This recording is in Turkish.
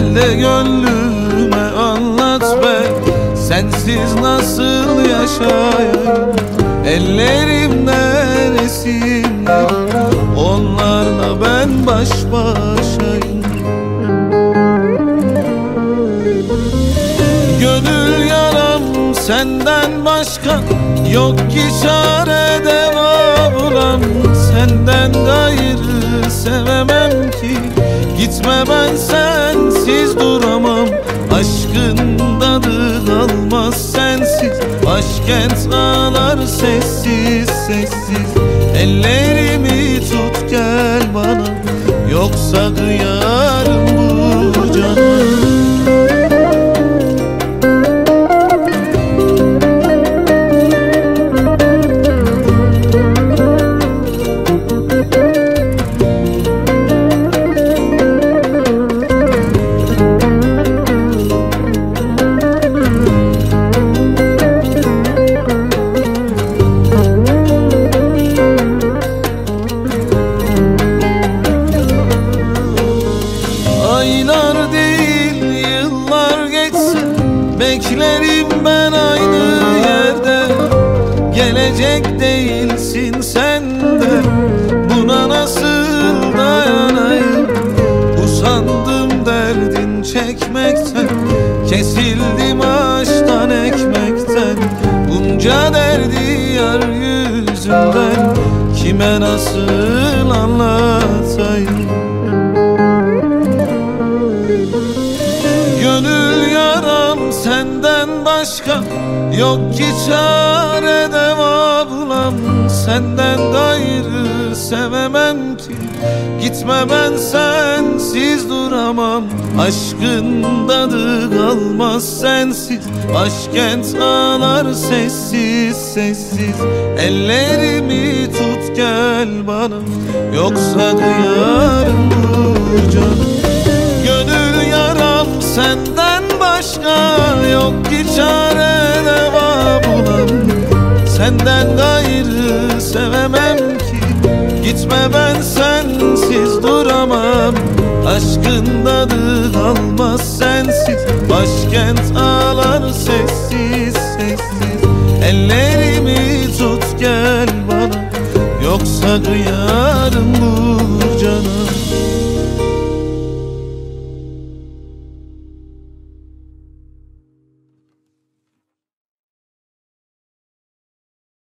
Gel de gönlüme anlat be, sensiz nasıl yaşayayım? Ellerimden resimler, onlarla ben baş başayım. Gönül yaram senden başka yok ki çare deva bulam. Senden gayrı sevemem ki, gitme ben sensiz duramam. Aşkın tadı kalmaz sensiz, başkent ağlar sessiz sessiz. Ellerimi tut gel bana, yoksa kıyarım bu cana. Aylar değil yıllar geçse, beklerim ben aynı yerde. Gelecek değilsin sen de, buna nasıl dayanayım? Usandım derdin çekmekten, kesildim aşktan ekmekten. Bunca derdi yar yüzünden, kime nasıl anlatayım? Gönül yaram senden başka yok ki çare deva bulam. Senden gayrı sevemem ki, gitme ben sensiz duramam. Aşkın tadı kalmaz sensiz, başkent ağlar sessiz sessiz. Ellerimi tut gel bana, yoksa kıyarım bu cana. Gönül yaram senden başka yok ki çare deva bulam. Senden gayrı sevemem ki, gitme ben sensiz duramam. Aşkın tadı kalmaz sensiz, başkent ağlar sessiz sessiz. Ellerimi tut gel bana, yoksa kıyarım bu cana.